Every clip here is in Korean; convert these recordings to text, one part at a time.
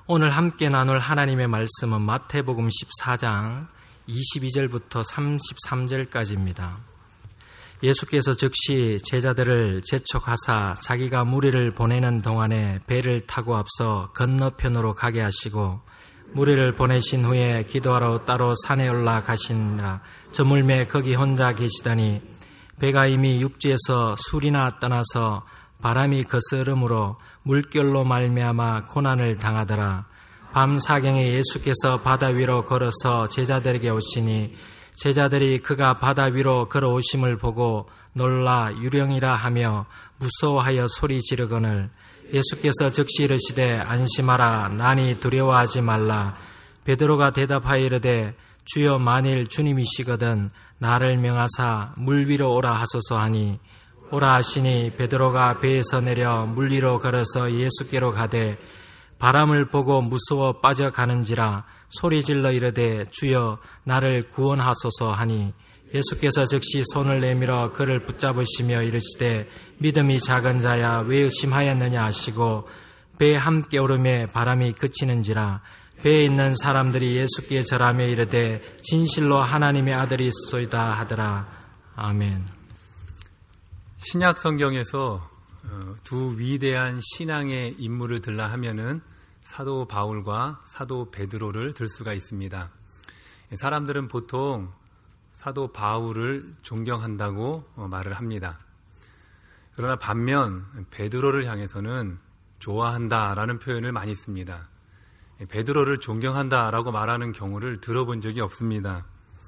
오늘 함께 나눌 하나님의 말씀은 마태복음 14장 22절부터 33절까지입니다. 예수께서 즉시 제자들을 재촉하사 자기가 무리를 보내는 동안에 배를 타고 앞서 건너편으로 가게 하시고 무리를 보내신 후에 기도하러 따로 산에 올라가시니라. 저물매 거기 혼자 계시더니 배가 이미 육지에서 술이나 떠나서 바람이 거스름으로 물결로 말미암아 고난을 당하더라. 밤 사경에 예수께서 바다 위로 걸어서 제자들에게 오시니 제자들이 그가 바다 위로 걸어오심을 보고 놀라 유령이라 하며 무서워하여 소리 지르거늘 예수께서 즉시 이르시되 안심하라 나니 두려워하지 말라. 베드로가 대답하여 이르되 주여 만일 주님이시거든 나를 명하사 물 위로 오라 하소서 하니 오라 하시니 베드로가 배에서 내려 물 위로 걸어서 예수께로 가되 바람을 보고 무서워 빠져가는지라 소리질러 이르되 주여 나를 구원하소서 하니 예수께서 즉시 손을 내밀어 그를 붙잡으시며 이르시되 믿음이 작은 자야 왜 의심하였느냐 하시고 배에 함께 오르매 바람이 그치는지라. 배에 있는 사람들이 예수께 절하며 이르되 진실로 하나님의 아들이소이다 하더라. 아멘. 신약 성경에서 두 위대한 신앙의 인물을 들라 하면은 사도 바울과 사도 베드로를 들 수가 있습니다. 사람들은 보통 사도 바울을 존경한다고 말을 합니다. 그러나 반면 베드로를 향해서는 좋아한다라는 표현을 많이 씁니다. 베드로를 존경한다라고 말하는 경우를 들어본 적이 없습니다.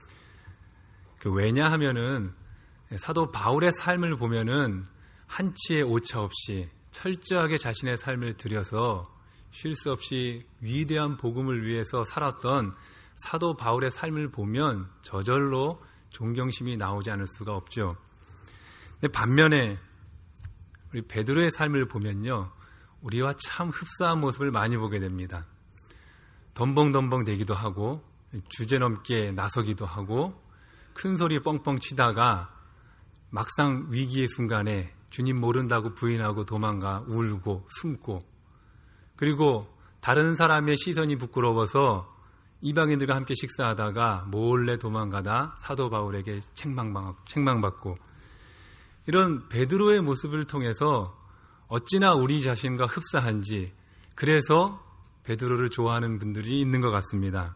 왜냐하면은 사도 바울의 삶을 보면은 한치의 오차 없이 철저하게 자신의 삶을 들여서 쉴 수 없이 위대한 복음을 위해서 살았던 사도 바울의 삶을 보면 저절로 존경심이 나오지 않을 수가 없죠. 근데 반면에 우리 베드로의 삶을 보면요, 우리와 참 흡사한 모습을 많이 보게 됩니다. 덤벙덤벙 대기도 하고 주제넘게 나서기도 하고 큰 소리 뻥뻥 치다가 막상 위기의 순간에 주님 모른다고 부인하고 도망가 울고 숨고, 그리고 다른 사람의 시선이 부끄러워서 이방인들과 함께 식사하다가 몰래 도망가다 사도 바울에게 책망받고, 이런 베드로의 모습을 통해서 어찌나 우리 자신과 흡사한지, 그래서 베드로를 좋아하는 분들이 있는 것 같습니다.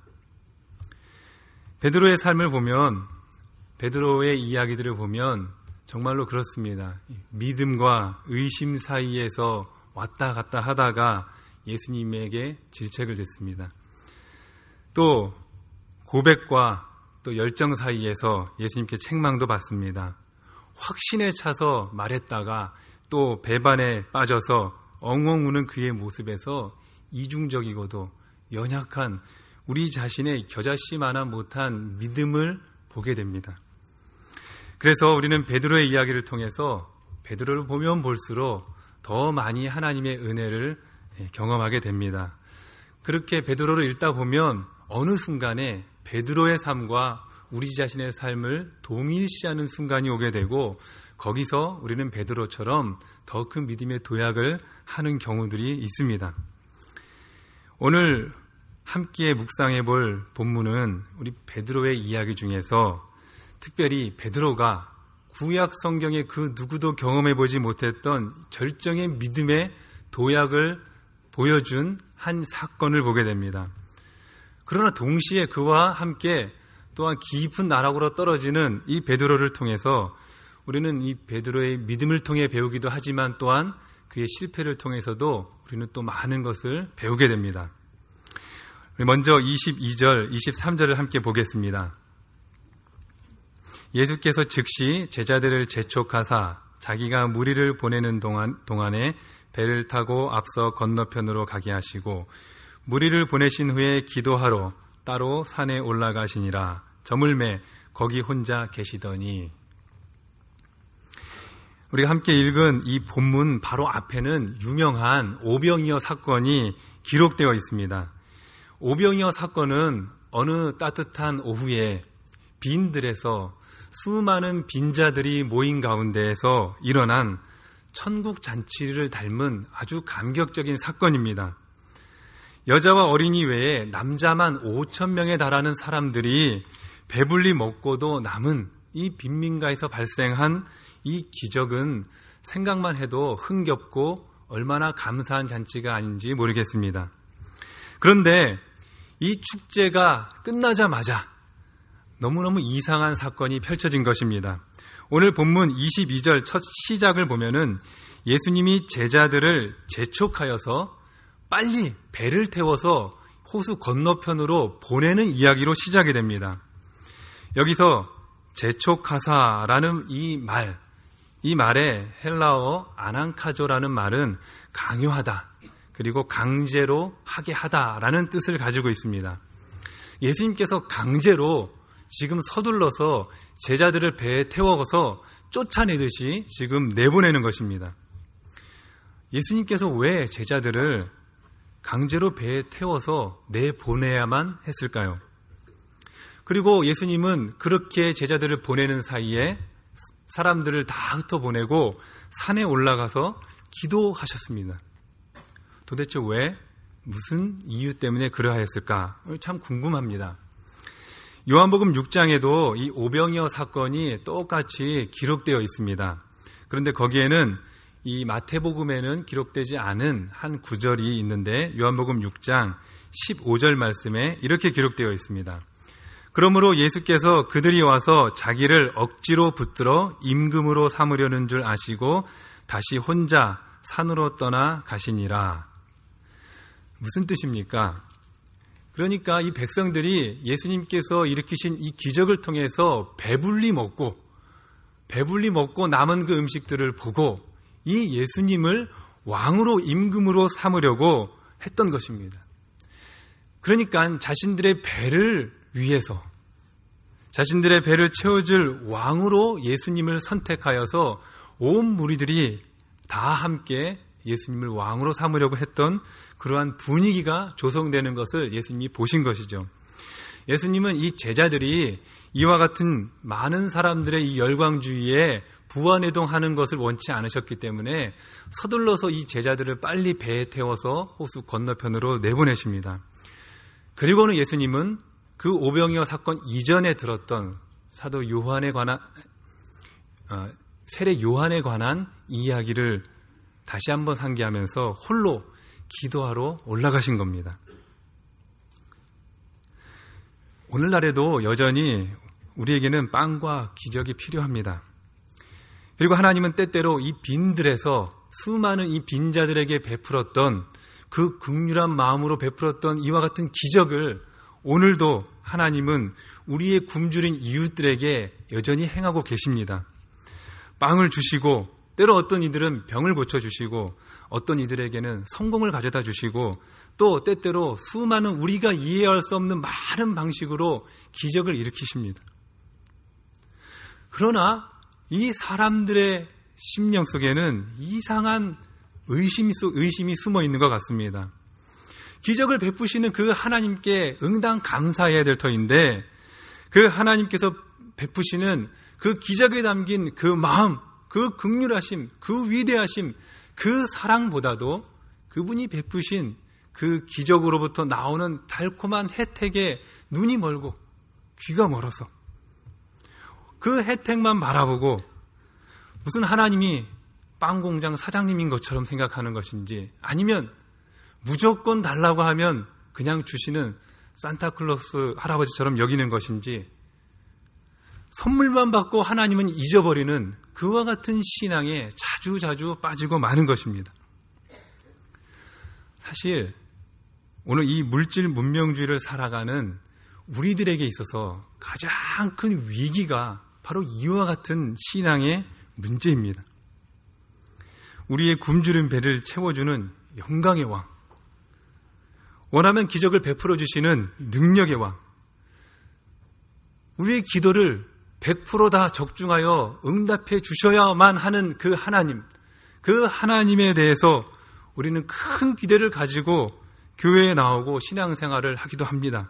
베드로의 삶을 보면, 베드로의 이야기들을 보면 정말로 그렇습니다. 믿음과 의심 사이에서 왔다 갔다 하다가 예수님에게 질책을 듣습니다. 또 고백과 또 열정 사이에서 예수님께 책망도 받습니다. 확신에 차서 말했다가 또 배반에 빠져서 엉엉 우는 그의 모습에서 이중적이고도 연약한 우리 자신의 겨자씨만한 못한 믿음을 보게 됩니다. 그래서 우리는 베드로의 이야기를 통해서 베드로를 보면 볼수록 더 많이 하나님의 은혜를 경험하게 됩니다. 그렇게 베드로를 읽다 보면 어느 순간에 베드로의 삶과 우리 자신의 삶을 동일시하는 순간이 오게 되고, 거기서 우리는 베드로처럼 더 큰 믿음의 도약을 하는 경우들이 있습니다. 오늘 함께 묵상해 볼 본문은 우리 베드로의 이야기 중에서 특별히 베드로가 구약 성경의 그 누구도 경험해 보지 못했던 절정의 믿음의 도약을 보여준 한 사건을 보게 됩니다. 그러나 동시에 그와 함께 또한 깊은 나락으로 떨어지는 이 베드로를 통해서 우리는 이 베드로의 믿음을 통해 배우기도 하지만 또한 그의 실패를 통해서도 우리는 또 많은 것을 배우게 됩니다. 먼저 22절, 23절을 함께 보겠습니다. 예수께서 즉시 제자들을 재촉하사 자기가 무리를 보내는 동안에 배를 타고 앞서 건너편으로 가게 하시고 무리를 보내신 후에 기도하러 따로 산에 올라가시니라. 저물매 거기 혼자 계시더니. 우리가 함께 읽은 이 본문 바로 앞에는 유명한 오병이어 사건이 기록되어 있습니다. 오병이어 사건은 어느 따뜻한 오후에 빈들에서 수많은 빈자들이 모인 가운데에서 일어난 천국 잔치를 닮은 아주 감격적인 사건입니다. 여자와 어린이 외에 남자만 5,000명에 달하는 사람들이 배불리 먹고도 남은 이 빈민가에서 발생한 이 기적은 생각만 해도 흥겹고 얼마나 감사한 잔치가 아닌지 모르겠습니다. 그런데 이 축제가 끝나자마자 너무너무 이상한 사건이 펼쳐진 것입니다. 오늘 본문 22절 첫 시작을 보면은 예수님이 제자들을 재촉하여서 빨리 배를 태워서 호수 건너편으로 보내는 이야기로 시작이 됩니다. 여기서 재촉하사라는 이 말의 헬라어 아난카조라는 말은 강요하다, 그리고 강제로 하게 하다라는 뜻을 가지고 있습니다. 예수님께서 강제로 지금 서둘러서 제자들을 배에 태워서 쫓아내듯이 지금 내보내는 것입니다. 예수님께서 왜 제자들을 강제로 배에 태워서 내보내야만 했을까요? 그리고 예수님은 그렇게 제자들을 보내는 사이에 사람들을 다 흩어보내고 산에 올라가서 기도하셨습니다. 도대체 왜, 무슨 이유 때문에 그러하였을까? 참 궁금합니다. 요한복음 6장에도 이 오병이어 사건이 똑같이 기록되어 있습니다. 그런데 거기에는 이 마태복음에는 기록되지 않은 한 구절이 있는데 요한복음 6장 15절 말씀에 이렇게 기록되어 있습니다. 그러므로 예수께서 그들이 와서 자기를 억지로 붙들어 임금으로 삼으려는 줄 아시고 다시 혼자 산으로 떠나 가시니라. 무슨 뜻입니까? 그러니까 이 백성들이 예수님께서 일으키신 이 기적을 통해서 배불리 먹고 남은 그 음식들을 보고 이 예수님을 왕으로, 임금으로 삼으려고 했던 것입니다. 그러니까 자신들의 배를 위해서, 자신들의 배를 채워줄 왕으로 예수님을 선택하여서 온 무리들이 다 함께 예수님을 왕으로 삼으려고 했던 그러한 분위기가 조성되는 것을 예수님이 보신 것이죠. 예수님은 이 제자들이 이와 같은 많은 사람들의 이 열광주의에 부안해동하는 것을 원치 않으셨기 때문에 서둘러서 이 제자들을 빨리 배에 태워서 호수 건너편으로 내보내십니다. 그리고는 예수님은 그 오병이어 사건 이전에 들었던 사도 요한에 관한 세례 요한에 관한 이야기를 다시 한번 상기하면서 홀로 기도하러 올라가신 겁니다. 오늘날에도 여전히 우리에게는 빵과 기적이 필요합니다. 그리고 하나님은 때때로 이 빈들에서 수많은 이 빈자들에게 베풀었던 그 긍휼한 마음으로 베풀었던 이와 같은 기적을 오늘도 하나님은 우리의 굶주린 이웃들에게 여전히 행하고 계십니다. 빵을 주시고 때로 어떤 이들은 병을 고쳐주시고 어떤 이들에게는 성공을 가져다 주시고 또 때때로 수많은 우리가 이해할 수 없는 많은 방식으로 기적을 일으키십니다. 그러나 이 사람들의 심령 속에는 이상한 의심이 숨어 있는 것 같습니다. 기적을 베푸시는 그 하나님께 응당 감사해야 될 터인데 그 하나님께서 베푸시는 그 기적에 담긴 그 마음, 그 긍휼하심, 그 위대하심, 그 사랑보다도 그분이 베푸신 그 기적으로부터 나오는 달콤한 혜택에 눈이 멀고 귀가 멀어서 그 혜택만 바라보고 무슨 하나님이 빵공장 사장님인 것처럼 생각하는 것인지 아니면 무조건 달라고 하면 그냥 주시는 산타클로스 할아버지처럼 여기는 것인지 선물만 받고 하나님은 잊어버리는 그와 같은 신앙에 자주 빠지고 마는 것입니다. 사실 오늘 이 물질 문명주의를 살아가는 우리들에게 있어서 가장 큰 위기가 바로 이와 같은 신앙의 문제입니다. 우리의 굶주린 배를 채워주는 영광의 왕, 원하면 기적을 베풀어 주시는 능력의 왕, 우리의 기도를 100% 다 적중하여 응답해 주셔야만 하는 그 하나님, 그 하나님에 대해서 우리는 큰 기대를 가지고 교회에 나오고 신앙생활을 하기도 합니다.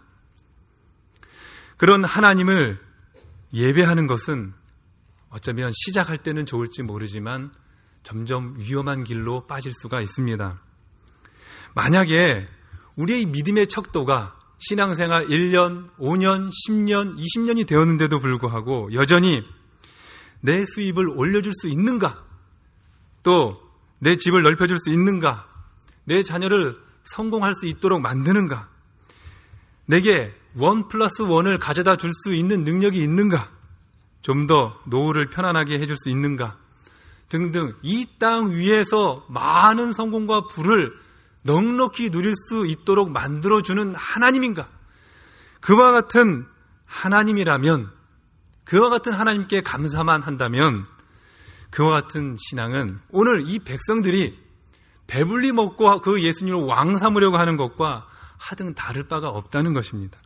그런 하나님을 예배하는 것은 어쩌면 시작할 때는 좋을지 모르지만 점점 위험한 길로 빠질 수가 있습니다. 만약에 우리의 믿음의 척도가 신앙생활 1년, 5년, 10년, 20년이 되었는데도 불구하고 여전히 내 수입을 올려줄 수 있는가? 또 내 집을 넓혀줄 수 있는가? 내 자녀를 성공할 수 있도록 만드는가? 내게 1+1을 가져다 줄 수 있는 능력이 있는가? 좀 더 노후를 편안하게 해줄 수 있는가? 등등 이 땅 위에서 많은 성공과 부를 넉넉히 누릴 수 있도록 만들어주는 하나님인가? 그와 같은 하나님이라면, 그와 같은 하나님께 감사만 한다면 그와 같은 신앙은 오늘 이 백성들이 배불리 먹고 그 예수님을 왕 삼으려고 하는 것과 하등 다를 바가 없다는 것입니다.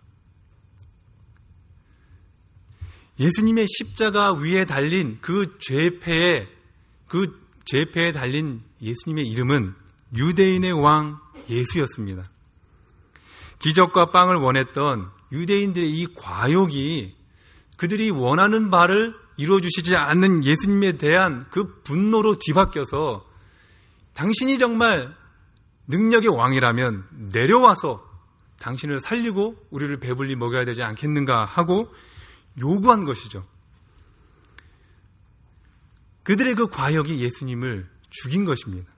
예수님의 십자가 위에 달린 그 죄패에 달린 예수님의 이름은 유대인의 왕 예수였습니다. 기적과 빵을 원했던 유대인들의 이 과욕이 그들이 원하는 바를 이루어주시지 않는 예수님에 대한 그 분노로 뒤바뀌어서 당신이 정말 능력의 왕이라면 내려와서 당신을 살리고 우리를 배불리 먹여야 되지 않겠는가 하고 요구한 것이죠. 그들의 그 과욕이 예수님을 죽인 것입니다.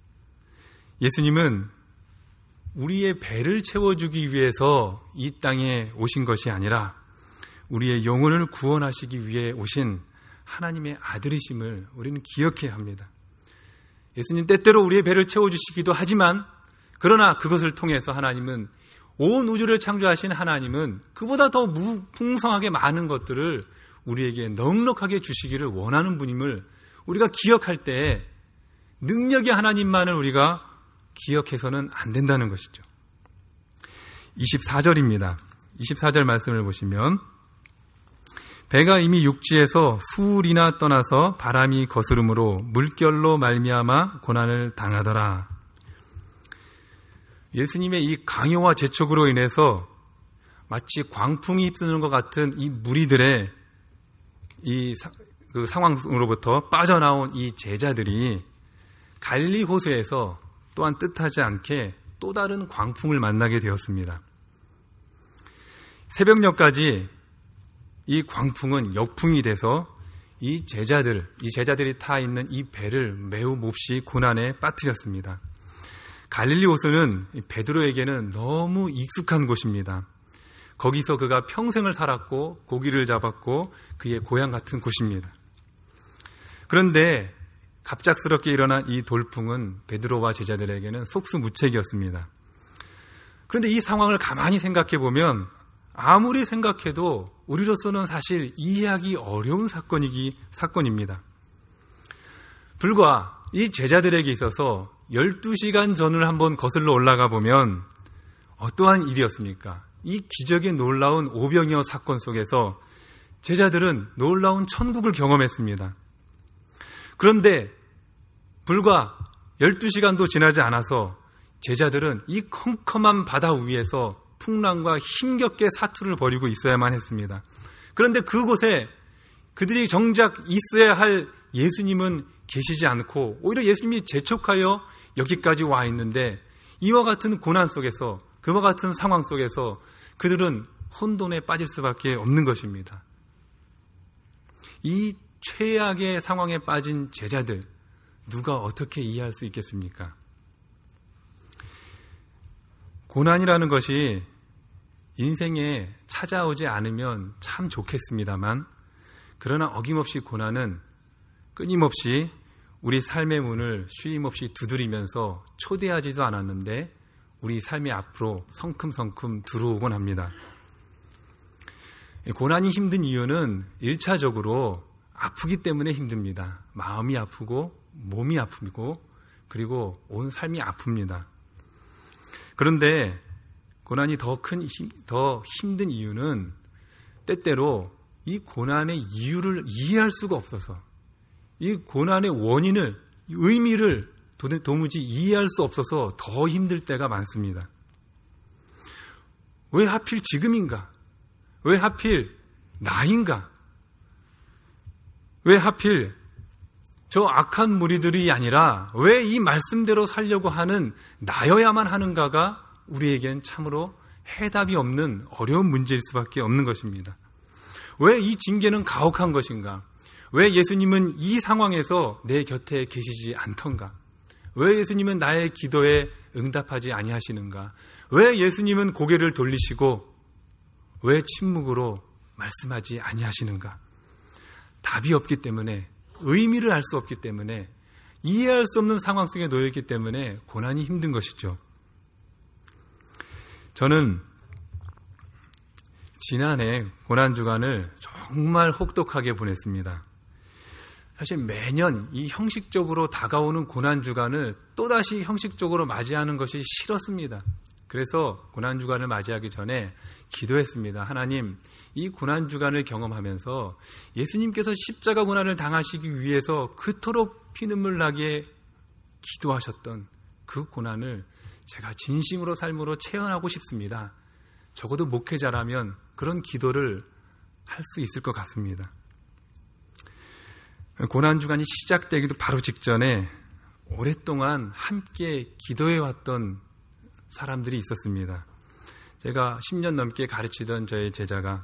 예수님은 우리의 배를 채워주기 위해서 이 땅에 오신 것이 아니라 우리의 영혼을 구원하시기 위해 오신 하나님의 아들이심을 우리는 기억해야 합니다. 예수님 때때로 우리의 배를 채워주시기도 하지만 그러나 그것을 통해서 하나님은 온 우주를 창조하신 하나님은 그보다 더 풍성하게 많은 것들을 우리에게 넉넉하게 주시기를 원하는 분임을 우리가 기억할 때 능력의 하나님만을 우리가 기억해서는 안 된다는 것이죠. 24절입니다. 24절 말씀을 보시면 배가 이미 육지에서 수울이나 떠나서 바람이 거스름으로 물결로 말미암아 고난을 당하더라. 예수님의 이 강요와 재촉으로 인해서 마치 광풍이 휩쓰는 것 같은 이 무리들의 그 상황으로부터 빠져나온 이 제자들이 갈릴리 호수에서 또한 뜻하지 않게 또 다른 광풍을 만나게 되었습니다. 새벽녘까지 이 광풍은 역풍이 돼서 이 제자들이 타 있는 이 배를 매우 몹시 고난에 빠뜨렸습니다. 갈릴리 호수는 베드로에게는 너무 익숙한 곳입니다. 거기서 그가 평생을 살았고 고기를 잡았고 그의 고향 같은 곳입니다. 그런데 갑작스럽게 일어난 이 돌풍은 베드로와 제자들에게는 속수무책이었습니다. 그런데 이 상황을 가만히 생각해 보면 아무리 생각해도 우리로서는 사실 이해하기 어려운 사건입니다. 불과 이 제자들에게 있어서 12시간 전을 한번 거슬러 올라가 보면 어떠한 일이었습니까? 이 기적의 놀라운 오병이어 사건 속에서 제자들은 놀라운 천국을 경험했습니다. 그런데 불과 12시간도 지나지 않아서 제자들은 이 컴컴한 바다 위에서 풍랑과 힘겹게 사투를 벌이고 있어야만 했습니다. 그런데 그곳에 그들이 정작 있어야 할 예수님은 계시지 않고 오히려 예수님이 재촉하여 여기까지 와 있는데 이와 같은 고난 속에서 그와 같은 상황 속에서 그들은 혼돈에 빠질 수밖에 없는 것입니다. 이 최악의 상황에 빠진 제자들 누가 어떻게 이해할 수 있겠습니까? 고난이라는 것이 인생에 찾아오지 않으면 참 좋겠습니다만 그러나 어김없이 고난은 끊임없이 우리 삶의 문을 쉼없이 두드리면서 초대하지도 않았는데 우리 삶의 앞으로 성큼성큼 들어오곤 합니다. 고난이 힘든 이유는 1차적으로 아프기 때문에 힘듭니다. 마음이 아프고 몸이 아프고 그리고 온 삶이 아픕니다. 그런데 고난이 더 힘든 이유는 때때로 이 고난의 이유를 이해할 수가 없어서 이 고난의 원인을, 의미를 도무지 이해할 수 없어서 더 힘들 때가 많습니다. 왜 하필 지금인가? 왜 하필 나인가? 왜 하필 저 악한 무리들이 아니라 왜 이 말씀대로 살려고 하는 나여야만 하는가가 우리에겐 참으로 해답이 없는 어려운 문제일 수밖에 없는 것입니다. 왜 이 징계는 가혹한 것인가? 왜 예수님은 이 상황에서 내 곁에 계시지 않던가? 왜 예수님은 나의 기도에 응답하지 아니하시는가? 왜 예수님은 고개를 돌리시고 왜 침묵으로 말씀하지 아니하시는가? 답이 없기 때문에, 의미를 알 수 없기 때문에, 이해할 수 없는 상황 속에 놓여있기 때문에 고난이 힘든 것이죠. 저는 지난해 고난주간을 정말 혹독하게 보냈습니다. 사실 매년 이 형식적으로 다가오는 고난주간을 또다시 형식적으로 맞이하는 것이 싫었습니다. 그래서 고난주간을 맞이하기 전에 기도했습니다. 하나님, 이 고난주간을 경험하면서 예수님께서 십자가 고난을 당하시기 위해서 그토록 피눈물 나게 기도하셨던 그 고난을 제가 진심으로 삶으로 체험하고 싶습니다. 적어도 목회자라면 그런 기도를 할 수 있을 것 같습니다. 고난주간이 시작되기도 바로 직전에 오랫동안 함께 기도해왔던 사람들이 있었습니다. 제가 10년 넘게 가르치던 저의 제자가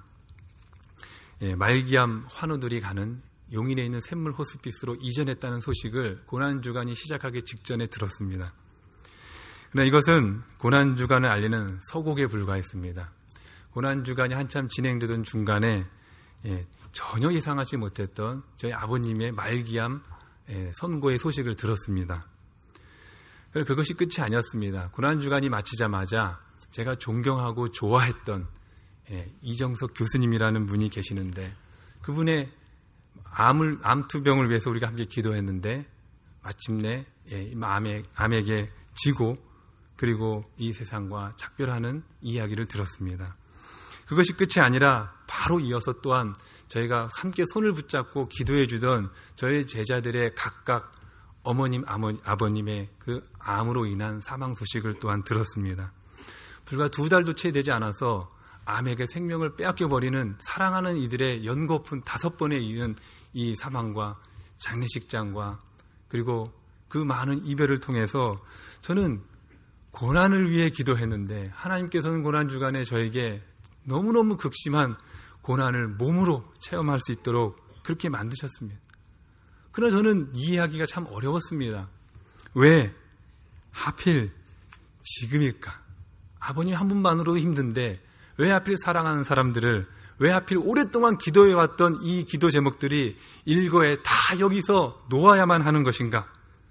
말기암 환우들이 가는 용인에 있는 샘물 호스피스로 이전했다는 소식을 고난주간이 시작하기 직전에 들었습니다. 그러나 이것은 고난주간을 알리는 서곡에 불과했습니다. 고난주간이 한참 진행되던 중간에 전혀 예상하지 못했던 저희 아버님의 말기암 선고의 소식을 들었습니다. 그것이 끝이 아니었습니다. 고난주간이 마치자마자 제가 존경하고 좋아했던 이정석 교수님이라는 분이 계시는데, 그분의 암투병을 위해서 우리가 함께 기도했는데 마침내 암에게 지고 그리고 이 세상과 작별하는 이야기를 들었습니다. 그것이 끝이 아니라 바로 이어서 또한 저희가 함께 손을 붙잡고 기도해 주던 저희 제자들의 각각 어머님, 아버님의 그 암으로 인한 사망 소식을 또한 들었습니다. 불과 2달도 채 되지 않아서 암에게 생명을 빼앗겨버리는 사랑하는 이들의 연거푼 5번에 이은 이 사망과 장례식장과 그리고 그 많은 이별을 통해서 저는 고난을 위해 기도했는데 하나님께서는 고난주간에 저에게 너무너무 극심한 고난을 몸으로 체험할 수 있도록 그렇게 만드셨습니다. 그러나 저는 이해하기가 참 어려웠습니다. 왜 하필 지금일까? 아버님 한 분만으로도 힘든데 왜 하필 사랑하는 사람들을, 왜 하필 오랫동안 기도해왔던 이 기도 제목들이 일거에 다 여기서 놓아야만 하는 것인가?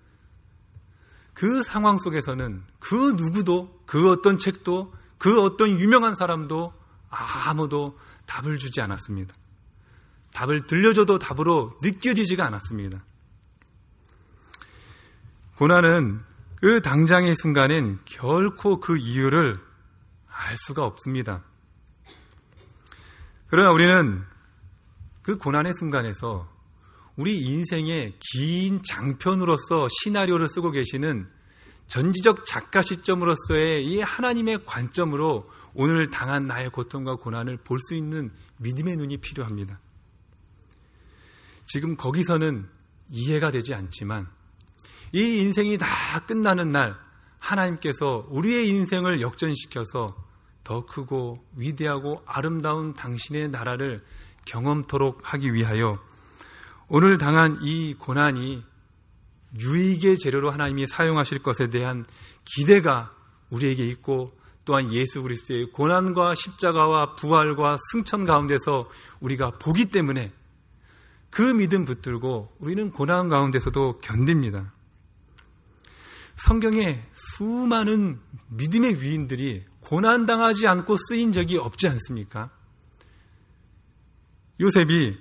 그 상황 속에서는 그 누구도, 그 어떤 책도, 그 어떤 유명한 사람도 아무도 답을 주지 않았습니다. 답을 들려줘도 답으로 느껴지지가 않았습니다. 고난은 그 당장의 순간엔 결코 그 이유를 알 수가 없습니다. 그러나 우리는 그 고난의 순간에서 우리 인생의 긴 장편으로서 시나리오를 쓰고 계시는 전지적 작가 시점으로서의 이 하나님의 관점으로 오늘 당한 나의 고통과 고난을 볼 수 있는 믿음의 눈이 필요합니다. 지금 거기서는 이해가 되지 않지만 이 인생이 다 끝나는 날 하나님께서 우리의 인생을 역전시켜서 더 크고 위대하고 아름다운 당신의 나라를 경험토록 하기 위하여 오늘 당한 이 고난이 유익의 재료로 하나님이 사용하실 것에 대한 기대가 우리에게 있고, 또한 예수 그리스도의 고난과 십자가와 부활과 승천 가운데서 우리가 보기 때문에 그 믿음 붙들고 우리는 고난 가운데서도 견딥니다. 성경에 수많은 믿음의 위인들이 고난당하지 않고 쓰인 적이 없지 않습니까? 요셉이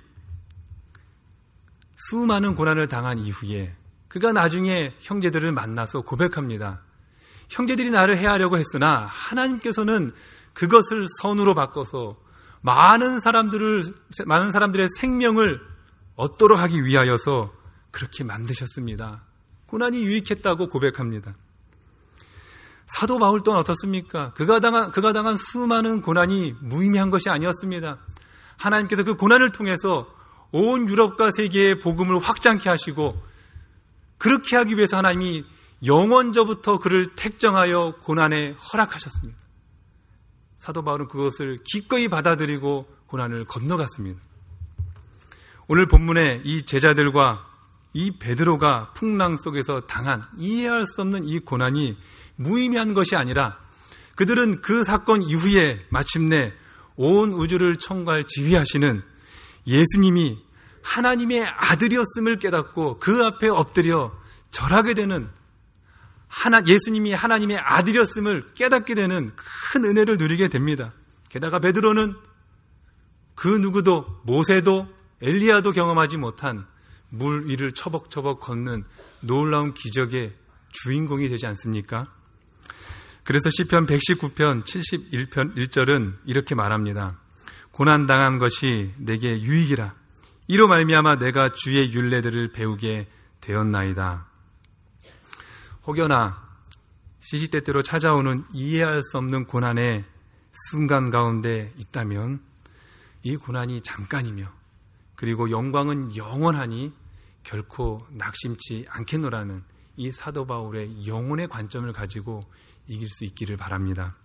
수많은 고난을 당한 이후에 그가 나중에 형제들을 만나서 고백합니다. 형제들이 나를 해하려고 했으나 하나님께서는 그것을 선으로 바꿔서 많은 사람들의 생명을 얻도록 하기 위하여서 그렇게 만드셨습니다. 고난이 유익했다고 고백합니다. 사도 바울 또한 어떻습니까? 그가 당한 수많은 고난이 무의미한 것이 아니었습니다. 하나님께서 그 고난을 통해서 온 유럽과 세계의 복음을 확장케 하시고, 그렇게 하기 위해서 하나님이 영원저부터 그를 택정하여 고난에 허락하셨습니다. 사도 바울은 그것을 기꺼이 받아들이고 고난을 건너갔습니다. 오늘 본문에 이 제자들과 이 베드로가 풍랑 속에서 당한 이해할 수 없는 이 고난이 무의미한 것이 아니라 그들은 그 사건 이후에 마침내 온 우주를 총괄 지휘하시는 예수님이 하나님의 아들이었음을 깨닫고 그 앞에 엎드려 절하게 되는 예수님이 하나님의 아들이었음을 깨닫게 되는 큰 은혜를 누리게 됩니다. 게다가 베드로는 그 누구도 모세도 엘리야도 경험하지 못한 물 위를 처벅처벅 걷는 놀라운 기적의 주인공이 되지 않습니까? 그래서 시편 119편 71편 1절은 이렇게 말합니다. 고난당한 것이 내게 유익이라. 이로 말미암아 내가 주의 율례들을 배우게 되었나이다. 혹여나 시시때때로 찾아오는 이해할 수 없는 고난의 순간 가운데 있다면 이 고난이 잠깐이며 그리고 영광은 영원하니 결코 낙심치 않겠노라는 이 사도 바울의 영혼의 관점을 가지고 이길 수 있기를 바랍니다.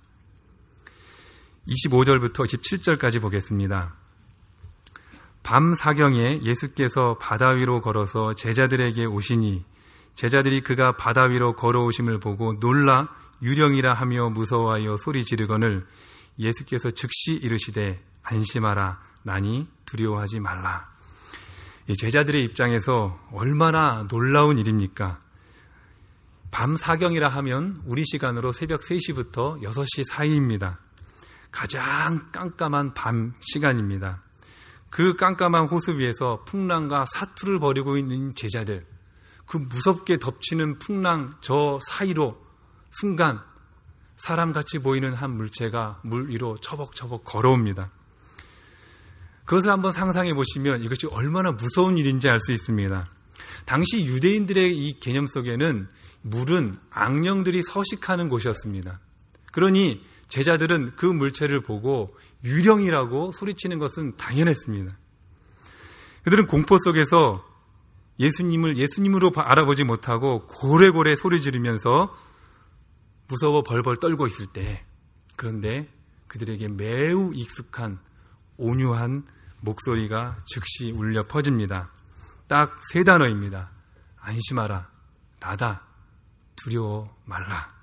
25절부터 27절까지 보겠습니다. 밤 사경에 예수께서 바다 위로 걸어서 제자들에게 오시니 제자들이 그가 바다 위로 걸어오심을 보고 놀라 유령이라 하며 무서워하여 소리 지르거늘 예수께서 즉시 이르시되 안심하라 나니 두려워하지 말라. 이 제자들의 입장에서 얼마나 놀라운 일입니까? 밤 사경이라 하면 우리 시간으로 새벽 3시부터 6시 사이입니다. 가장 깜깜한 밤 시간입니다. 그 깜깜한 호수 위에서 풍랑과 사투를 벌이고 있는 제자들, 그 무섭게 덮치는 풍랑 저 사이로 순간 사람같이 보이는 한 물체가 물 위로 처벅처벅 걸어옵니다. 그것을 한번 상상해 보시면 이것이 얼마나 무서운 일인지 알 수 있습니다. 당시 유대인들의 이 개념 속에는 물은 악령들이 서식하는 곳이었습니다. 그러니 제자들은 그 물체를 보고 유령이라고 소리치는 것은 당연했습니다. 그들은 공포 속에서 예수님을 예수님으로 알아보지 못하고 고래고래 소리 지르면서 무서워 벌벌 떨고 있을 때, 그런데 그들에게 매우 익숙한 온유한 목소리가 즉시 울려 퍼집니다. 딱 3단어입니다. 안심하라, 나다, 두려워 말라.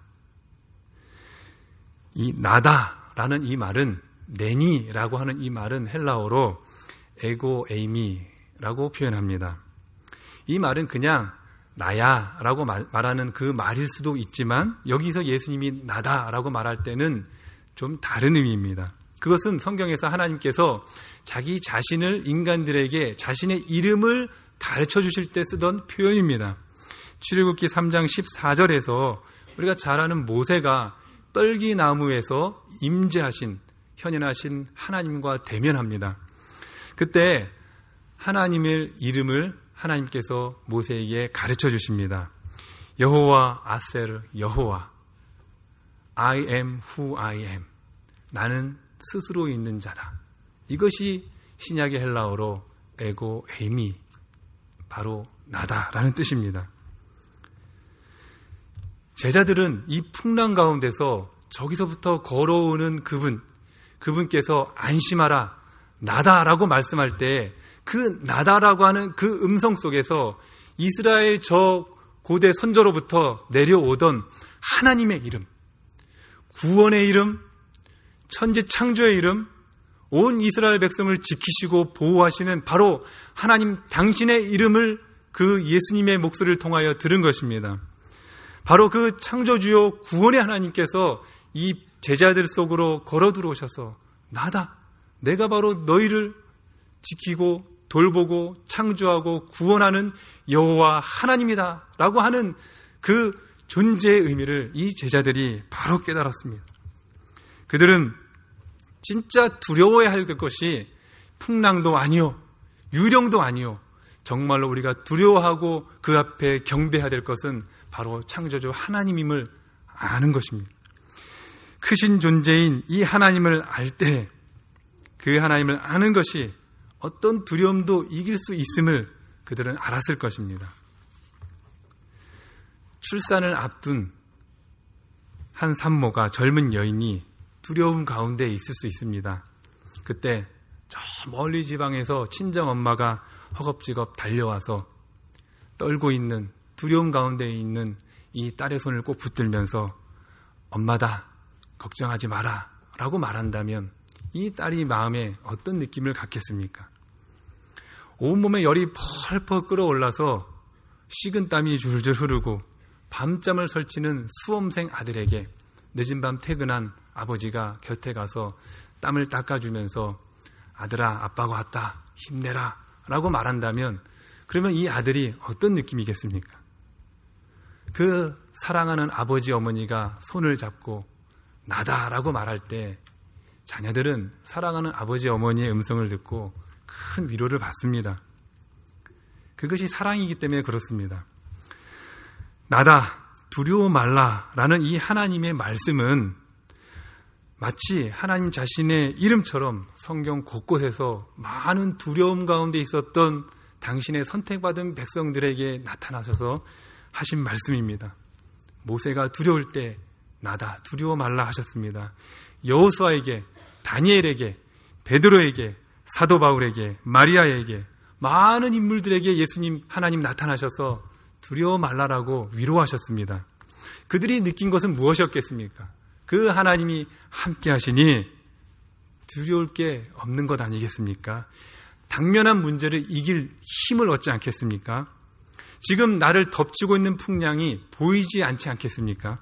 이 나다라는 이 말은, 네니라고 하는 이 말은 헬라어로 에고 에이미라고 표현합니다. 이 말은 그냥 나야라고 말하는 그 말일 수도 있지만 여기서 예수님이 나다라고 말할 때는 좀 다른 의미입니다. 그것은 성경에서 하나님께서 자기 자신을 인간들에게 자신의 이름을 가르쳐 주실 때 쓰던 표현입니다. 출애굽기 3장 14절에서 우리가 잘 아는 모세가 떨기나무에서 임재하신 현현하신 하나님과 대면합니다. 그때 하나님의 이름을 하나님께서 모세에게 가르쳐 주십니다. 여호와 아셀 여호와, I am who I am. 나는 스스로 있는 자다. 이것이 신약의 헬라어로 에고 에이미, 바로 나다라는 뜻입니다. 제자들은 이 풍랑 가운데서 저기서부터 걸어오는 그분께서 안심하라, 나다라고 말씀할 때 그 나다라고 하는 그 음성 속에서 이스라엘 저 고대 선조로부터 내려오던 하나님의 이름, 구원의 이름, 천지 창조의 이름, 온 이스라엘 백성을 지키시고 보호하시는 바로 하나님 당신의 이름을 그 예수님의 목소리를 통하여 들은 것입니다. 바로 그 창조주요 구원의 하나님께서 이 제자들 속으로 걸어 들어오셔서 나다, 내가 바로 너희를 지키고 돌보고 창조하고 구원하는 여호와 하나님이다 라고 하는 그 존재의 의미를 이 제자들이 바로 깨달았습니다. 그들은 진짜 두려워해야 할 것이 풍랑도 아니요, 유령도 아니요, 정말로 우리가 두려워하고 그 앞에 경배해야 될 것은 바로 창조주 하나님임을 아는 것입니다. 크신 존재인 이 하나님을 알 때 그 하나님을 아는 것이 어떤 두려움도 이길 수 있음을 그들은 알았을 것입니다. 출산을 앞둔 한 산모가, 젊은 여인이 두려움 가운데 있을 수 있습니다. 그때 저 멀리 지방에서 친정엄마가 허겁지겁 달려와서 떨고 있는, 두려움 가운데 있는 이 딸의 손을 꼭 붙들면서 엄마다, 걱정하지 마라 라고 말한다면 이 딸이 마음에 어떤 느낌을 갖겠습니까? 온몸에 열이 펄펄 끓어올라서 식은땀이 줄줄 흐르고 밤잠을 설치는 수험생 아들에게 늦은 밤 퇴근한 아버지가 곁에 가서 땀을 닦아주면서 아들아, 아빠가 왔다, 힘내라 라고 말한다면, 그러면 이 아들이 어떤 느낌이겠습니까? 그 사랑하는 아버지 어머니가 손을 잡고 나다 라고 말할 때 자녀들은 사랑하는 아버지 어머니의 음성을 듣고 큰 위로를 받습니다. 그것이 사랑이기 때문에 그렇습니다. 나다, 두려워 말라 라는 이 하나님의 말씀은 마치 하나님 자신의 이름처럼 성경 곳곳에서 많은 두려움 가운데 있었던 당신의 선택받은 백성들에게 나타나셔서 하신 말씀입니다. 모세가 두려울 때 나다, 두려워 말라 하셨습니다. 여호수아에게, 다니엘에게, 베드로에게, 사도 바울에게, 마리아에게, 많은 인물들에게 예수님, 하나님 나타나셔서 두려워 말라라고 위로하셨습니다. 그들이 느낀 것은 무엇이었겠습니까? 그 하나님이 함께 하시니 두려울 게 없는 것 아니겠습니까? 당면한 문제를 이길 힘을 얻지 않겠습니까? 지금 나를 덮치고 있는 풍랑이 보이지 않지 않겠습니까?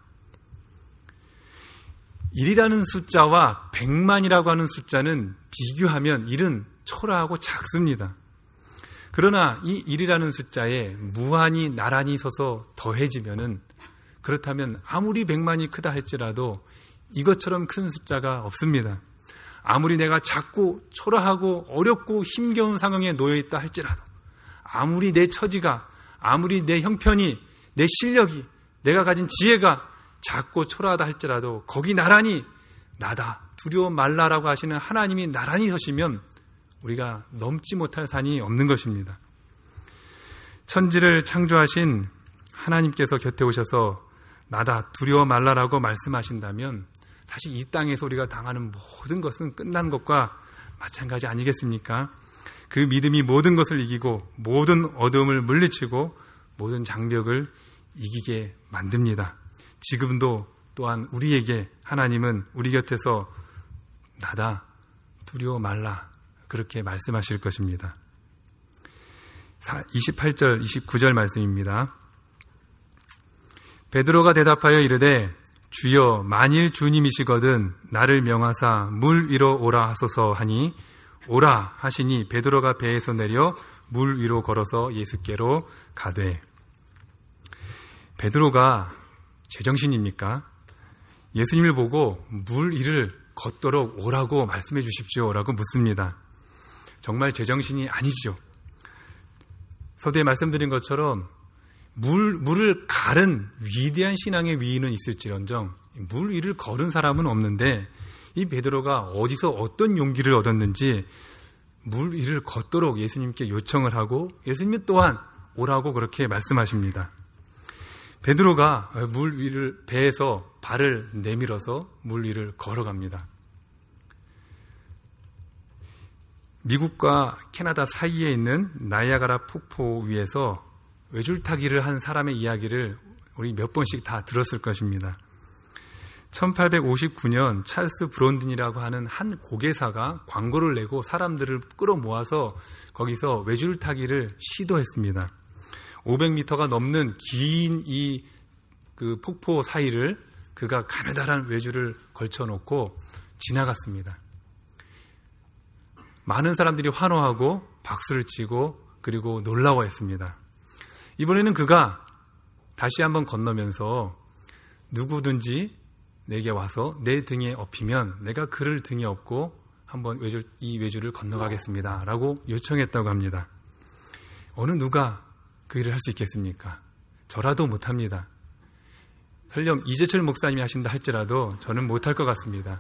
1이라는 숫자와 100만이라고 하는 숫자는 비교하면 1은 초라하고 작습니다. 그러나 이 1이라는 숫자에 무한히 나란히 서서 더해지면은, 그렇다면 아무리 100만이 크다 할지라도 이것처럼 큰 숫자가 없습니다. 아무리 내가 작고 초라하고 어렵고 힘겨운 상황에 놓여있다 할지라도, 아무리 내 처지가, 아무리 내 형편이, 내 실력이, 내가 가진 지혜가 작고 초라하다 할지라도 거기 나란히 나다, 두려워 말라라고 하시는 하나님이 나란히 서시면 우리가 넘지 못할 산이 없는 것입니다. 천지를 창조하신 하나님께서 곁에 오셔서 나다, 두려워 말라라고 말씀하신다면 사실 이 땅에서 우리가 당하는 모든 것은 끝난 것과 마찬가지 아니겠습니까? 그 믿음이 모든 것을 이기고 모든 어두움을 물리치고 모든 장벽을 이기게 만듭니다. 지금도 또한 우리에게 하나님은 우리 곁에서 나다, 두려워 말라 그렇게 말씀하실 것입니다. 28절, 29절 말씀입니다. 베드로가 대답하여 이르되 주여, 만일 주님이시거든 나를 명하사 물 위로 오라 하소서 하니 오라 하시니 베드로가 배에서 내려 물 위로 걸어서 예수께로 가되. 베드로가 제정신입니까? 예수님을 보고 물 위를 걷도록 오라고 말씀해 주십시오라고 묻습니다. 정말 제정신이 아니죠. 서두에 말씀드린 것처럼 물을 가른 위대한 신앙의 위인은 있을지언정 물 위를 걸은 사람은 없는데, 이 베드로가 어디서 어떤 용기를 얻었는지 물 위를 걷도록 예수님께 요청을 하고 예수님 또한 오라고 그렇게 말씀하십니다. 베드로가 물 위를, 배에서 발을 내밀어서 물 위를 걸어갑니다. 미국과 캐나다 사이에 있는 나이아가라 폭포 위에서 외줄타기를 한 사람의 이야기를 우리 몇 번씩 다 들었을 것입니다. 1859년 찰스 브론든이라고 하는 한 고개사가 광고를 내고 사람들을 끌어모아서 거기서 외줄타기를 시도했습니다. 500m가 넘는 긴 그 폭포 사이를 그가 가느다란 외줄을 걸쳐놓고 지나갔습니다. 많은 사람들이 환호하고 박수를 치고 그리고 놀라워했습니다. 이번에는 그가 다시 한번 건너면서 누구든지 내게 와서 내 등에 업히면 내가 그를 등에 업고 한번 이 외줄을 건너가겠습니다 라고 요청했다고 합니다. 어느 누가 그 일을 할 수 있겠습니까? 저라도 못합니다. 설령 이재철 목사님이 하신다 할지라도 저는 못할 것 같습니다.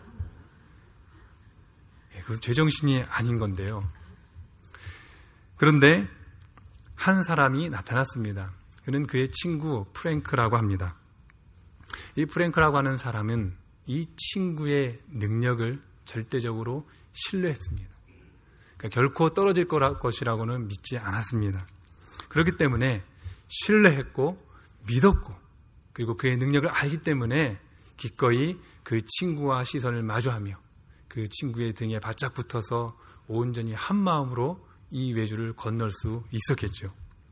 그건 제정신이 아닌 건데요. 그런데 한 사람이 나타났습니다. 그는 그의 친구 프랭크라고 합니다. 이 프랭크라고 하는 사람은 이 친구의 능력을 절대적으로 신뢰했습니다. 그러니까 결코 떨어질 것이라고는 믿지 않았습니다. 그렇기 때문에 신뢰했고 믿었고 그리고 그의 능력을 알기 때문에 기꺼이 그 친구와 시선을 마주하며 그 친구의 등에 바짝 붙어서 온전히 한 마음으로 이 외주를 건널 수 있었겠죠.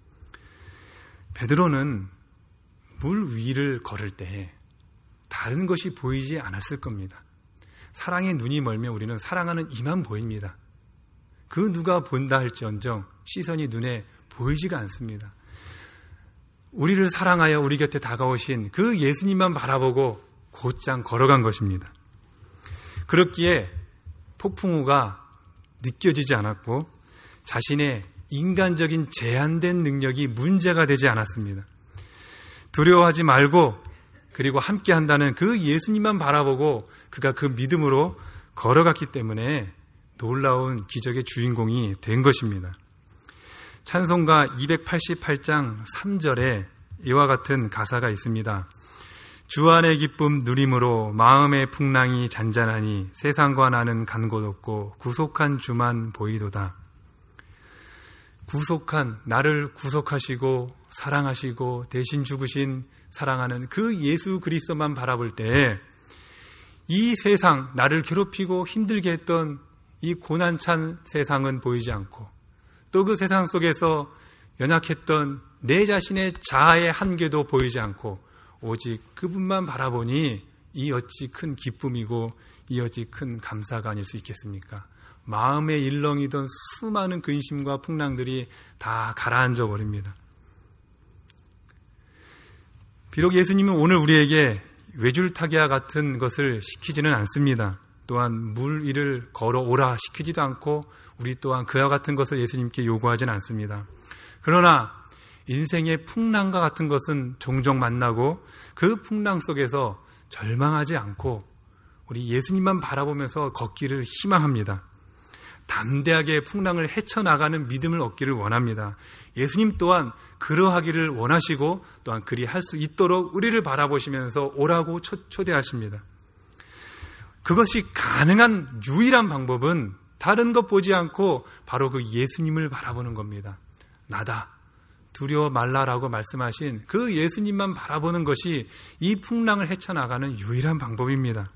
베드로는 물 위를 걸을 때 다른 것이 보이지 않았을 겁니다. 사랑의 눈이 멀면 우리는 사랑하는 이만 보입니다. 그 누가 본다 할지언정 시선이 눈에 보이지가 않습니다. 우리를 사랑하여 우리 곁에 다가오신 그 예수님만 바라보고 곧장 걸어간 것입니다. 그렇기에 폭풍우가 느껴지지 않았고 자신의 인간적인 제한된 능력이 문제가 되지 않았습니다. 두려워하지 말고 그리고 함께 한다는 그 예수님만 바라보고 그가 그 믿음으로 걸어갔기 때문에 놀라운 기적의 주인공이 된 것입니다. 찬송가 288장 3절에 이와 같은 가사가 있습니다. 주 안의 기쁨 누림으로 마음의 풍랑이 잔잔하니 세상과 나는 간 곳 없고 구속한 주만 보이도다. 구속한, 나를 구속하시고 사랑하시고 대신 죽으신 사랑하는 그 예수 그리스도만 바라볼 때 이 세상, 나를 괴롭히고 힘들게 했던 이 고난찬 세상은 보이지 않고 또 그 세상 속에서 연약했던 내 자신의 자아의 한계도 보이지 않고 오직 그분만 바라보니 이 어찌 큰 기쁨이고 이 어찌 큰 감사가 아닐 수 있겠습니까? 마음에 일렁이던 수많은 근심과 풍랑들이 다 가라앉아 버립니다. 비록 예수님은 오늘 우리에게 외줄타기와 같은 것을 시키지는 않습니다. 또한 물 위를 걸어오라 시키지도 않고 우리 또한 그와 같은 것을 예수님께 요구하지는 않습니다. 그러나 인생의 풍랑과 같은 것은 종종 만나고 그 풍랑 속에서 절망하지 않고 우리 예수님만 바라보면서 걷기를 희망합니다. 담대하게 풍랑을 헤쳐나가는 믿음을 얻기를 원합니다. 예수님 또한 그러하기를 원하시고 또한 그리 할 수 있도록 우리를 바라보시면서 오라고 초대하십니다. 그것이 가능한 유일한 방법은 다른 것 보지 않고 바로 그 예수님을 바라보는 겁니다. 나다, 두려워 말라라고 말씀하신 그 예수님만 바라보는 것이 이 풍랑을 헤쳐나가는 유일한 방법입니다.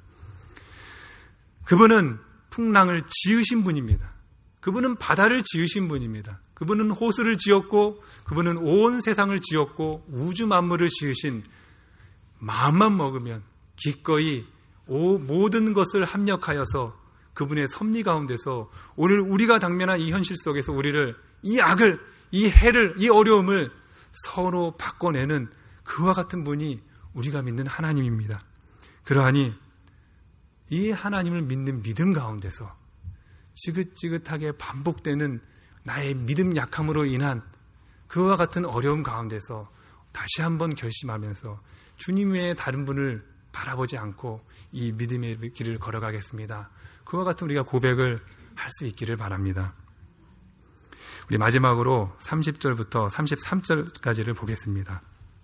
그분은 풍랑을 지으신 분입니다. 그분은 바다를 지으신 분입니다. 그분은 호수를 지었고 그분은 온 세상을 지었고 우주 만물을 지으신, 마음만 먹으면 기꺼이 모든 것을 합력하여서 그분의 섭리 가운데서 오늘 우리가 당면한 이 현실 속에서 우리를, 이 악을, 이 해를, 이 어려움을 서로 바꿔내는 그와 같은 분이 우리가 믿는 하나님입니다. 그러하니 이 하나님을 믿는 믿음 가운데서 지긋지긋하게 반복되는 나의 믿음 약함으로 인한 그와 같은 어려움 가운데서 다시 한번 결심하면서 주님 외에 다른 분을 바라보지 않고 이 믿음의 길을 걸어가겠습니다. 그와 같은 우리가 고백을 할 수 있기를 바랍니다. 우리 마지막으로 30절부터 33절까지를 보겠습니다.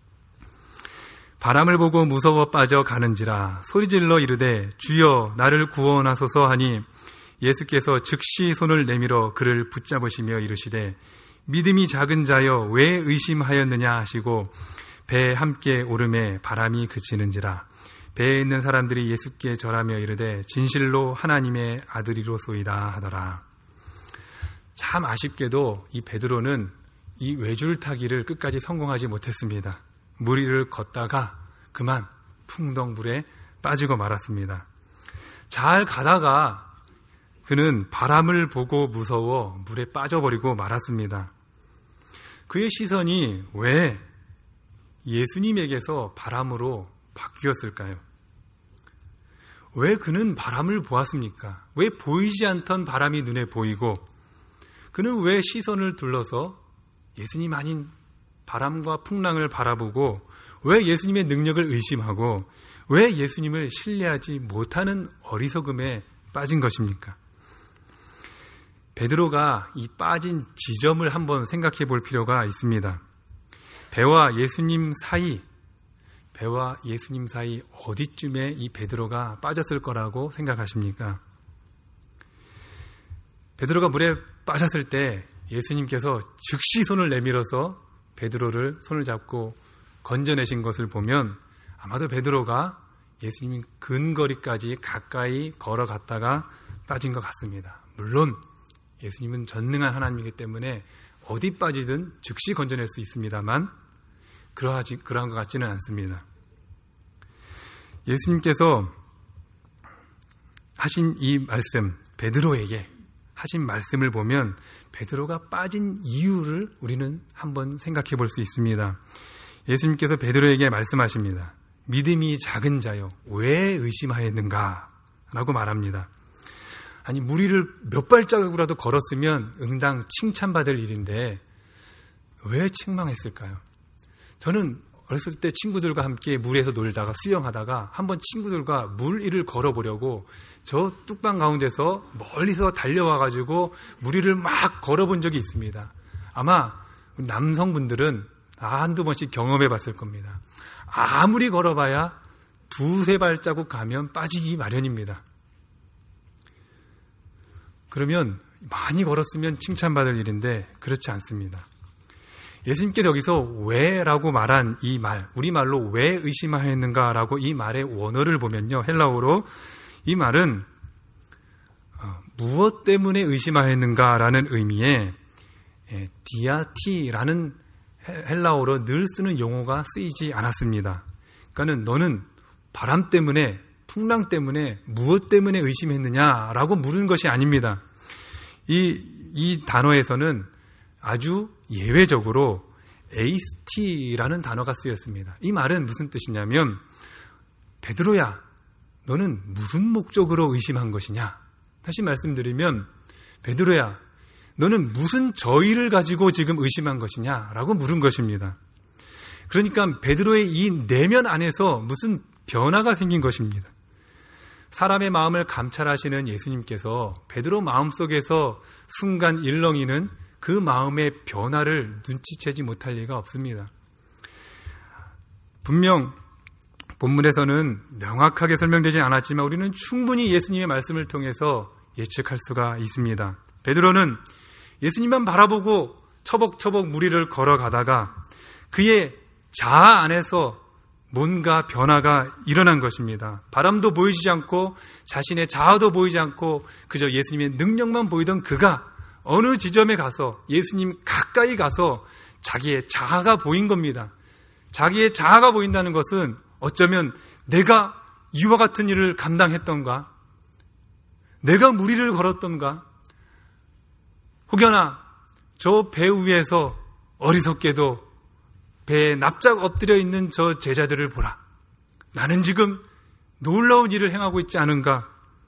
바람을 보고 무서워 빠져 가는지라 소리질러 이르되 주여 나를 구원하소서 하니 예수께서 즉시 손을 내밀어 그를 붙잡으시며 이르시되 믿음이 작은 자여 왜 의심하였느냐 하시고 배에 함께 오름에 바람이 그치는지라. 배에 있는 사람들이 예수께 절하며 이르되 진실로 하나님의 아들이로소이다 하더라. 참 아쉽게도 이 베드로는 이 외줄타기를 끝까지 성공하지 못했습니다. 물 위를 걷다가 그만 풍덩물에 빠지고 말았습니다. 잘 가다가 그는 바람을 보고 무서워 물에 빠져버리고 말았습니다. 그의 시선이 왜 예수님에게서 바람으로 바뀌었을까요? 왜 그는 바람을 보았습니까? 왜 보이지 않던 바람이 눈에 보이고 그는 왜 시선을 둘러서 예수님 아닌 바람과 풍랑을 바라보고 왜 예수님의 능력을 의심하고 왜 예수님을 신뢰하지 못하는 어리석음에 빠진 것입니까? 베드로가 이 빠진 지점을 한번 생각해 볼 필요가 있습니다. 배와 예수님 사이 어디쯤에 이 베드로가 빠졌을 거라고 생각하십니까? 베드로가 물에 빠졌을 때 예수님께서 즉시 손을 내밀어서 베드로를 손을 잡고 건져내신 것을 보면 아마도 베드로가 예수님 근거리까지 가까이 걸어갔다가 빠진 것 같습니다. 물론 예수님은 전능한 하나님이기 때문에 어디 빠지든 즉시 건져낼 수 있습니다만 그러한 것 같지는 않습니다. 예수님께서 하신 이 말씀, 베드로에게 하신 말씀을 보면 베드로가 빠진 이유를 우리는 한번 생각해 볼 수 있습니다. 예수님께서 베드로에게 말씀하십니다. 믿음이 작은 자요, 왜 의심하였는가? 라고 말합니다. 아니, 무리를 몇 발자국이라도 걸었으면 응당 칭찬받을 일인데 왜 책망했을까요? 저는 어렸을 때 친구들과 함께 물에서 놀다가 수영하다가 한번 친구들과 물 위를 걸어보려고 저 뚝방 가운데서 멀리서 달려와가지고 물 위를 막 걸어본 적이 있습니다. 아마 남성분들은 한두 번씩 경험해 봤을 겁니다. 아무리 걸어봐야 두세 발자국 가면 빠지기 마련입니다. 그러면 많이 걸었으면 칭찬받을 일인데 그렇지 않습니다. 예수님께서 여기서 왜라고 말한 이 말, 우리말로 왜 의심하였는가라고 이 말의 원어를 보면요, 헬라어로 이 말은 무엇 때문에 의심하였는가라는 의미의 디아티라는 헬라어로 늘 쓰는 용어가 쓰이지 않았습니다. 그러니까는 너는 바람 때문에, 풍랑 때문에, 무엇 때문에 의심했느냐라고 물은 것이 아닙니다. 이 단어에서는 아주 예외적으로 에이스티라는 단어가 쓰였습니다. 이 말은 무슨 뜻이냐면, 베드로야, 너는 무슨 목적으로 의심한 것이냐? 다시 말씀드리면, 베드로야, 너는 무슨 저의를 가지고 지금 의심한 것이냐? 라고 물은 것입니다. 그러니까 베드로의 이 내면 안에서 무슨 변화가 생긴 것입니다. 사람의 마음을 감찰하시는 예수님께서 베드로 마음속에서 순간 일렁이는 그 마음의 변화를 눈치채지 못할 리가 없습니다. 분명 본문에서는 명확하게 설명되지 않았지만 우리는 충분히 예수님의 말씀을 통해서 예측할 수가 있습니다. 베드로는 예수님만 바라보고 처벅처벅 무리를 걸어가다가 그의 자아 안에서 뭔가 변화가 일어난 것입니다. 바람도 보이지 않고 자신의 자아도 보이지 않고 그저 예수님의 능력만 보이던 그가 어느 지점에 가서 예수님 가까이 가서 자기의 자아가 보인 겁니다. 자기의 자아가 보인다는 것은 어쩌면 내가 이와 같은 일을 감당했던가, 내가 무리를 걸었던가, 혹여나 저 배 위에서 어리석게도 배에 납작 엎드려 있는 저 제자들을 보라. 나는 지금 놀라운 일을 행하고 있지 않은가?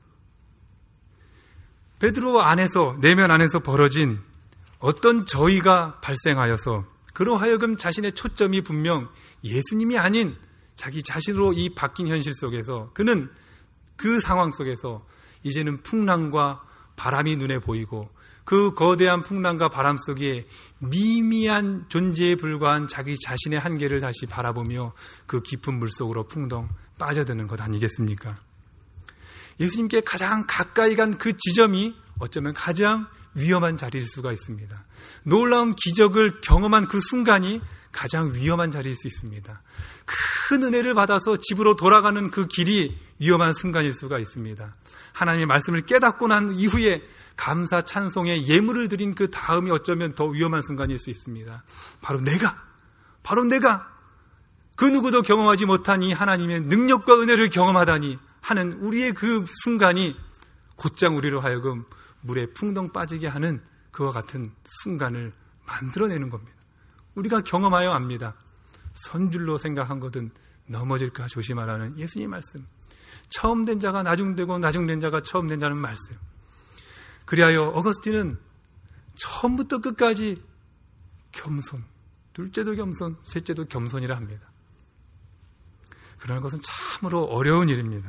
베드로 안에서, 내면 안에서 벌어진 어떤 저의가 발생하여서 그로 하여금 자신의 초점이 분명 예수님이 아닌 자기 자신으로 이 바뀐 현실 속에서 그는 그 상황 속에서 이제는 풍랑과 바람이 눈에 보이고 그 거대한 풍랑과 바람 속에 미미한 존재에 불과한 자기 자신의 한계를 다시 바라보며 그 깊은 물속으로 풍덩 빠져드는 것 아니겠습니까? 예수님께 가장 가까이 간 그 지점이 어쩌면 가장 위험한 자리일 수가 있습니다. 놀라운 기적을 경험한 그 순간이 가장 위험한 자리일 수 있습니다. 큰 은혜를 받아서 집으로 돌아가는 그 길이 위험한 순간일 수가 있습니다. 하나님의 말씀을 깨닫고 난 이후에 감사 찬송의 예물을 드린 그 다음이 어쩌면 더 위험한 순간일 수 있습니다. 바로 내가 그 누구도 경험하지 못한 이 하나님의 능력과 은혜를 경험하다니 하는 우리의 그 순간이 곧장 우리로 하여금 물에 풍덩 빠지게 하는 그와 같은 순간을 만들어내는 겁니다. 우리가 경험하여 압니다. 선줄로 생각한 것은 넘어질까 조심하라는 예수님의 말씀. 처음 된 자가 나중되고 나중된 자가 처음 된 자는 말씀. 그리하여 어거스틴은 처음부터 끝까지 겸손, 둘째도 겸손, 셋째도 겸손이라 합니다. 그러는 것은 참으로 어려운 일입니다.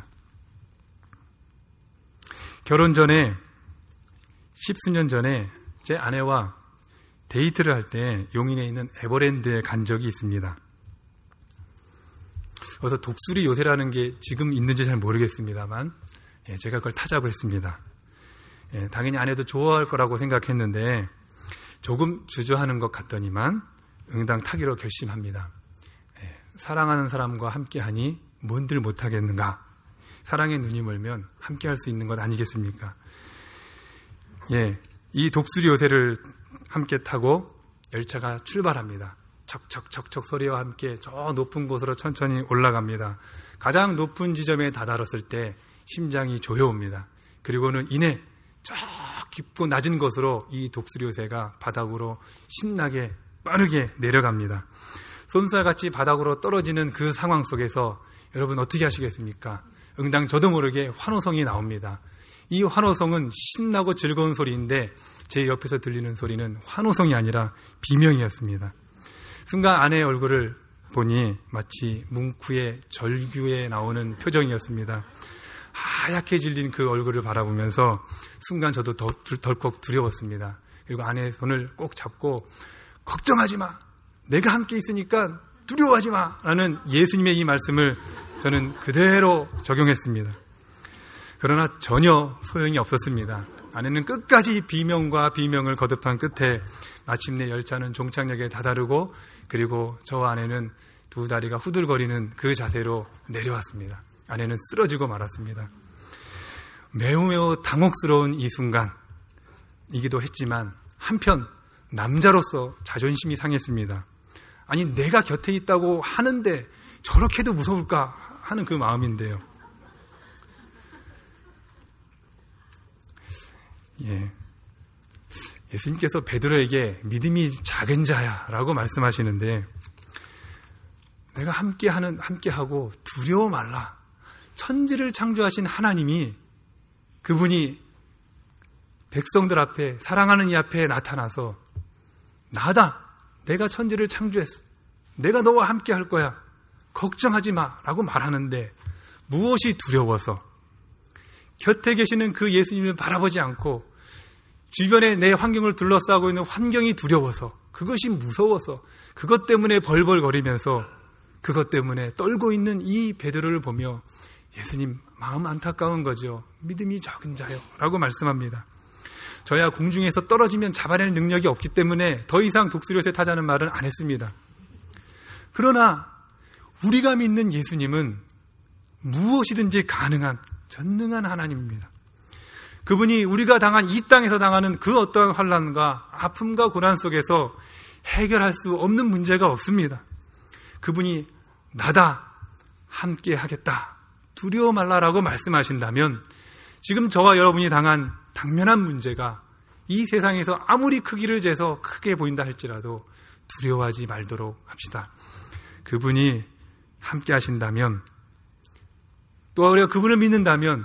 결혼 전에 10수년 전에 제 아내와 데이트를 할 때 용인에 있는 에버랜드에 간 적이 있습니다. 그래서 독수리 요새라는 게 지금 있는지 잘 모르겠습니다만 제가 그걸 타자고 했습니다. 당연히 아내도 좋아할 거라고 생각했는데 조금 주저하는 것 같더니만 응당 타기로 결심합니다. 사랑하는 사람과 함께하니 뭔들 못하겠는가. 사랑의 눈이 멀면 함께할 수 있는 것 아니겠습니까? 이 독수리 요새를 함께 타고 열차가 출발합니다. 척척척척 소리와 함께 저 높은 곳으로 천천히 올라갑니다. 가장 높은 지점에 다다랐을 때 심장이 조여옵니다. 그리고는 이내 저 깊고 낮은 곳으로 이 독수리 요새가 바닥으로 신나게 빠르게 내려갑니다. 쏜살같이 바닥으로 떨어지는 그 상황 속에서 여러분 어떻게 하시겠습니까? 응당 저도 모르게 환호성이 나옵니다. 이 환호성은 신나고 즐거운 소리인데 제 옆에서 들리는 소리는 환호성이 아니라 비명이었습니다. 순간 아내의 얼굴을 보니 마치 뭉크의 절규에 나오는 표정이었습니다. 하얗게 질린 그 얼굴을 바라보면서 순간 저도 덜컥 두려웠습니다. 그리고 아내의 손을 꼭 잡고 걱정하지 마. 내가 함께 있으니까 두려워하지 마. 라는 예수님의 이 말씀을 저는 그대로 적용했습니다. 그러나 전혀 소용이 없었습니다. 아내는 끝까지 비명과 비명을 거듭한 끝에 마침내 열차는 종착역에 다다르고 그리고 저와 아내는 두 다리가 후들거리는 그 자세로 내려왔습니다. 아내는 쓰러지고 말았습니다. 매우 당혹스러운 이 순간이기도 했지만 한편 남자로서 자존심이 상했습니다. 아니 내가 곁에 있다고 하는데 저렇게도 무서울까 하는 그 마음인데요. 예수님께서 베드로에게 믿음이 작은 자야 라고 말씀하시는데 내가 함께하고 두려워 말라. 천지를 창조하신 하나님이 그분이 백성들 앞에 사랑하는 이 앞에 나타나서 나다. 내가 천지를 창조했어. 내가 너와 함께 할 거야. 걱정하지 마 라고 말하는데 무엇이 두려워서 곁에 계시는 그 예수님을 바라보지 않고 주변에 내 환경을 둘러싸고 있는 환경이 두려워서 그것이 무서워서 그것 때문에 벌벌거리면서 그것 때문에 떨고 있는 이 베드로를 보며 예수님 마음 안타까운 거죠. 믿음이 적은 자요 라고 말씀합니다. 저야 공중에서 떨어지면 잡아낼 능력이 없기 때문에 더 이상 독수리옷에 타자는 말은 안 했습니다. 그러나 우리가 믿는 예수님은 무엇이든지 가능한 전능한 하나님입니다. 그분이 우리가 당한 이 땅에서 당하는 그 어떠한 환난과 아픔과 고난 속에서 해결할 수 없는 문제가 없습니다. 그분이 나다 함께 하겠다 두려워 말라라고 말씀하신다면 지금 저와 여러분이 당한 당면한 문제가 이 세상에서 아무리 크기를 재서 크게 보인다 할지라도 두려워하지 말도록 합시다. 그분이 함께 하신다면 또 우리가 그분을 믿는다면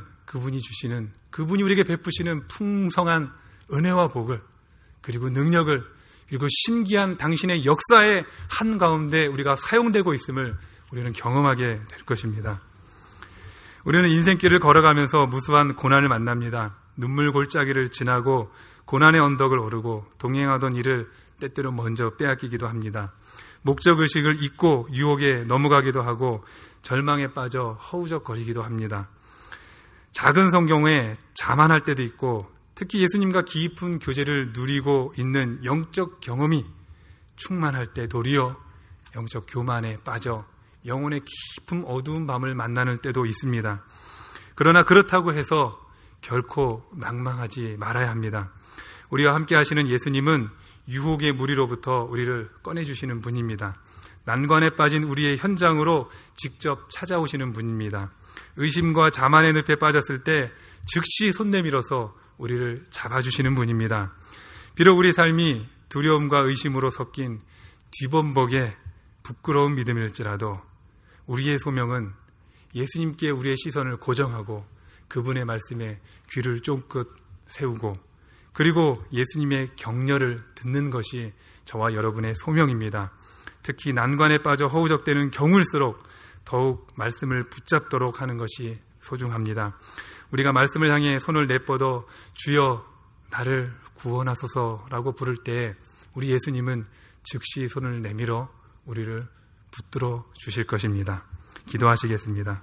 그분이 우리에게 베푸시는 풍성한 은혜와 복을 그리고 능력을 그리고 신기한 당신의 역사의 한가운데 우리가 사용되고 있음을 우리는 경험하게 될 것입니다. 우리는 인생길을 걸어가면서 무수한 고난을 만납니다. 눈물 골짜기를 지나고 고난의 언덕을 오르고 동행하던 일을 때때로 먼저 빼앗기기도 합니다. 목적의식을 잊고 유혹에 넘어가기도 하고 절망에 빠져 허우적거리기도 합니다. 작은 성경에 자만할 때도 있고 특히 예수님과 깊은 교제를 누리고 있는 영적 경험이 충만할 때 도리어 영적 교만에 빠져 영혼의 깊은 어두운 밤을 만나는 때도 있습니다. 그러나 그렇다고 해서 결코 낭망하지 말아야 합니다. 우리와 함께 하시는 예수님은 유혹의 무리로부터 우리를 꺼내주시는 분입니다. 난관에 빠진 우리의 현장으로 직접 찾아오시는 분입니다. 의심과 자만의 늪에 빠졌을 때 즉시 손 내밀어서 우리를 잡아주시는 분입니다. 비록 우리 삶이 두려움과 의심으로 섞인 뒤범벅의 부끄러운 믿음일지라도 우리의 소명은 예수님께 우리의 시선을 고정하고 그분의 말씀에 귀를 쫑긋 세우고 그리고 예수님의 격려를 듣는 것이 저와 여러분의 소명입니다. 특히 난관에 빠져 허우적대는 경우일수록 더욱 말씀을 붙잡도록 하는 것이 소중합니다. 우리가 말씀을 향해 손을 내뻗어 주여 나를 구원하소서라고 부를 때 우리 예수님은 즉시 손을 내밀어 우리를 붙들어 주실 것입니다. 기도하시겠습니다.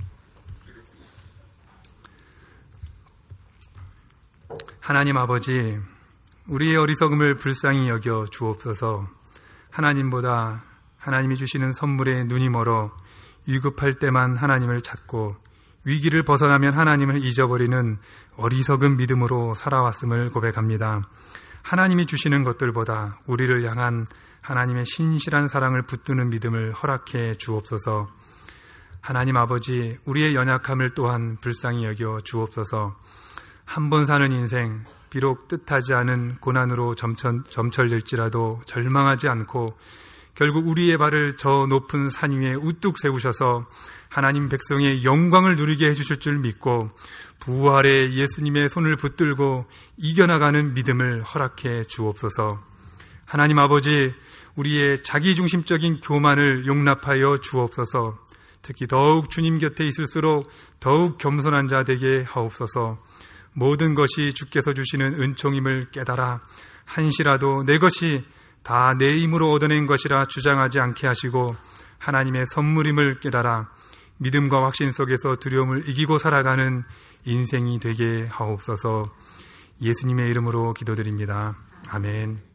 하나님 아버지, 우리의 어리석음을 불쌍히 여겨 주옵소서. 하나님보다 하나님이 주시는 선물에 눈이 멀어 위급할 때만 하나님을 찾고 위기를 벗어나면 하나님을 잊어버리는 어리석은 믿음으로 살아왔음을 고백합니다. 하나님이 주시는 것들보다 우리를 향한 하나님의 신실한 사랑을 붙드는 믿음을 허락해 주옵소서. 하나님 아버지, 우리의 연약함을 또한 불쌍히 여겨 주옵소서. 한 번 사는 인생, 비록 뜻하지 않은 고난으로 점철될지라도 절망하지 않고 결국 우리의 발을 저 높은 산 위에 우뚝 세우셔서 하나님 백성의 영광을 누리게 해주실 줄 믿고 부활의 예수님의 손을 붙들고 이겨나가는 믿음을 허락해 주옵소서. 하나님 아버지, 우리의 자기중심적인 교만을 용납하여 주옵소서. 특히 더욱 주님 곁에 있을수록 더욱 겸손한 자 되게 하옵소서. 모든 것이 주께서 주시는 은총임을 깨달아 한시라도 내 것이 다 내 힘으로 얻어낸 것이라 주장하지 않게 하시고 하나님의 선물임을 깨달아 믿음과 확신 속에서 두려움을 이기고 살아가는 인생이 되게 하옵소서. 예수님의 이름으로 기도드립니다. 아멘.